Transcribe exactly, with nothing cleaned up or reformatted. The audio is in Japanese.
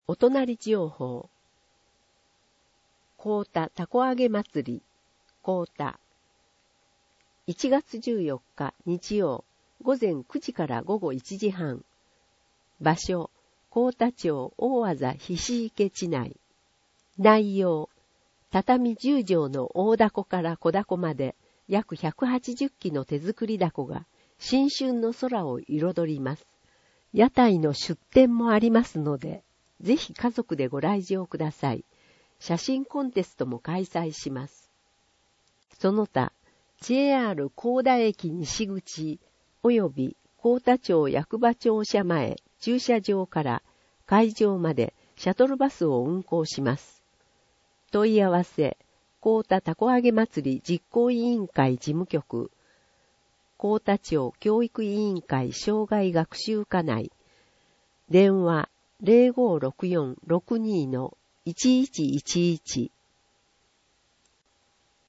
お隣情報。幸田たこ揚げ祭り、幸田。いちがつじゅうよっか日曜、午前くじから午後いちじはん。場所、幸田町大字菱池地内。内容、畳じゅうじょうの大凧から小凧まで約ひゃくはちじゅっきの手作り凧が新春の空を彩ります。屋台の出店もありますので、ぜひ家族でご来場ください。写真コンテストも開催します。その他、ジェイアール 幸田駅西口及び幸田町役場庁舎前駐車場から会場までシャトルバスを運行します。問い合わせ、幸田たこ揚げ祭り実行委員会事務局、幸田町教育委員会障害学習課内、電話 ゼロごろくよんろくにのいちいちいちいち